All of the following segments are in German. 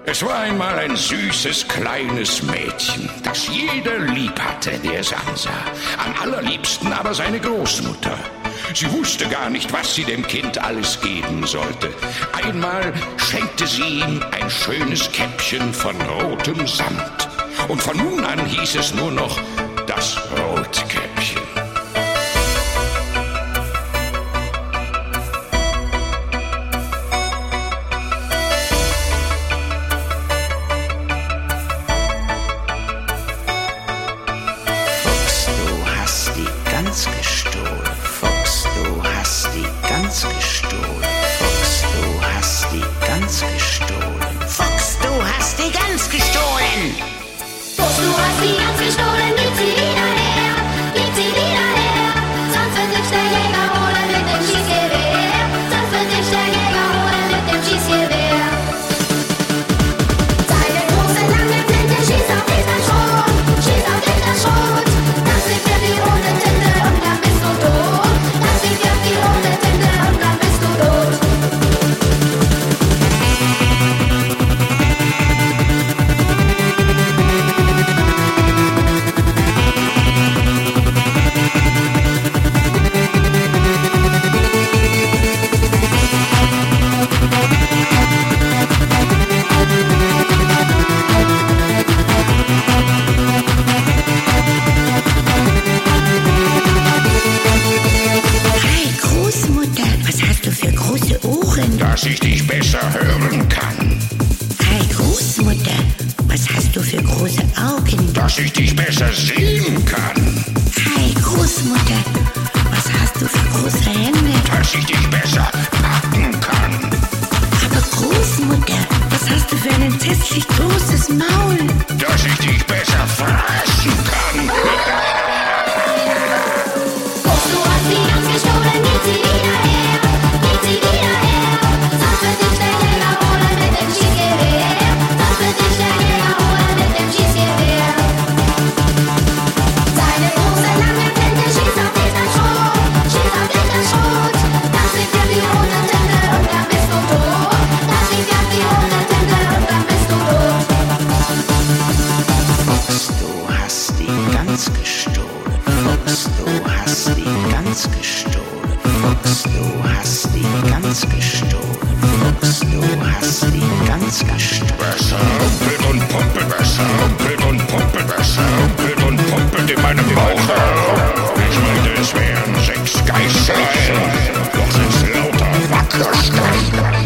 Es war einmal ein süßes, kleines Mädchen, das jeder lieb hatte, der es ansah. Am allerliebsten aber seine Großmutter. Sie wusste gar nicht, was sie dem Kind alles geben sollte. Einmal schenkte sie ihm ein schönes Käppchen von rotem Samt. Und von nun an hieß es nur noch das Rotkäppchen. Gans gestohlen. Fuchs, du hast die Gans gestohlen. Fuchs, du hast die Gans gestohlen. Fuchs, du hast die Gans gestohlen. Fuchs, du hast die Gans gestohlen. Gib sie wieder her. Gib sie wieder her. Sonst wird dich der Jäger holen mit dem Schießgewehr. Sonst wird dich der Jäger holen mit dem Schießgewehr. Seine große lange Flinte schießt auf dich das Schrot. Schießt auf dich das Schrot. Das liegt dir die rote Tinte und dann bist du tot. Das liegt dir die rote Tinte und dann bist du tot. Dass ich dich besser hören kann. Hi Großmutter, was hast du für große Augen? Dass ich dich besser sehen kann. Hi Großmutter, was hast du für große Hände? Dass ich dich besser packen kann. Aber Großmutter, was hast du für ein entsetzlich großes Maul? Dass ich dich besser fressen kann. Fuchs, du hast die Gans gestohlen, gib sie wieder her. Gib sie wieder her. Sonst wird dich der Jäger holen mit dem Schießgewehr. Sonst wird dich der Jäger holen mit dem Schießgewehr. Seine große lange Flinte schießt auf dich das Schrot. Schießt auf dich das Schrot. Das liegt dir die rote Tinte und dann bist du tot. Das liegt dir die rote Tinte und dann bist du tot. Fuchs, du hast die Gans gestohlen. Fuchs, du hast die Gans gestohlen. Fuchs, du hast die Gans gestohlen. Fuchs, du hast die Gans gestohlen. Was rumpelt und pumpelt, was rumpelt und pumpelt, was rumpelt und pumpelt in meinem Bauch herum. Ich meinte, es wären 6 Geißlein, doch sind's lauter Wackersteine.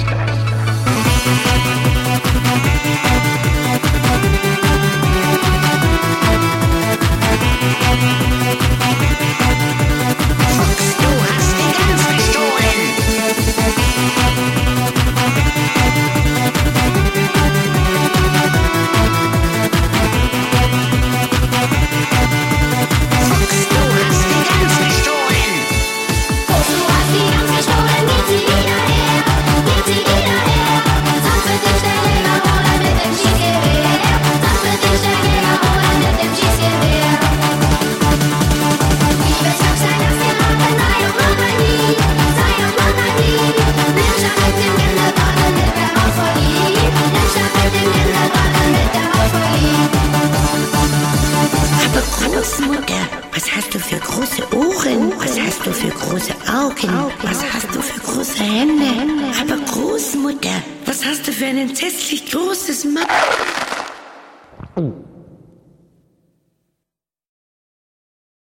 Fuchs, du hast die Gans gestohlen. Fuchs, du hast die Gans gestohlen. Fuchs, du hast die Gans gestohlen, gib sie wieder her. Gib sie wieder her. Sonst wird dich der Jäger holen mit dem Schießgewehr. Sonst wird dich der Jäger holen mit dem Schießgewehr. Liebes Füchslein, lass dir raten, sei und mach ein Lied. Sei und mach ein Lied. Nimm statt mit dem Gänsewagen mit der Maus vor Lieb. Nimm statt mit dem Gänsewagen mit der Maus vor Lieb. Aber Großmutter, was hast du für große Ohren? Was hast du für große Augen? Was hast du für große Hände? Aber Großmutter, was hast du für ein entsetzlich großes Maul?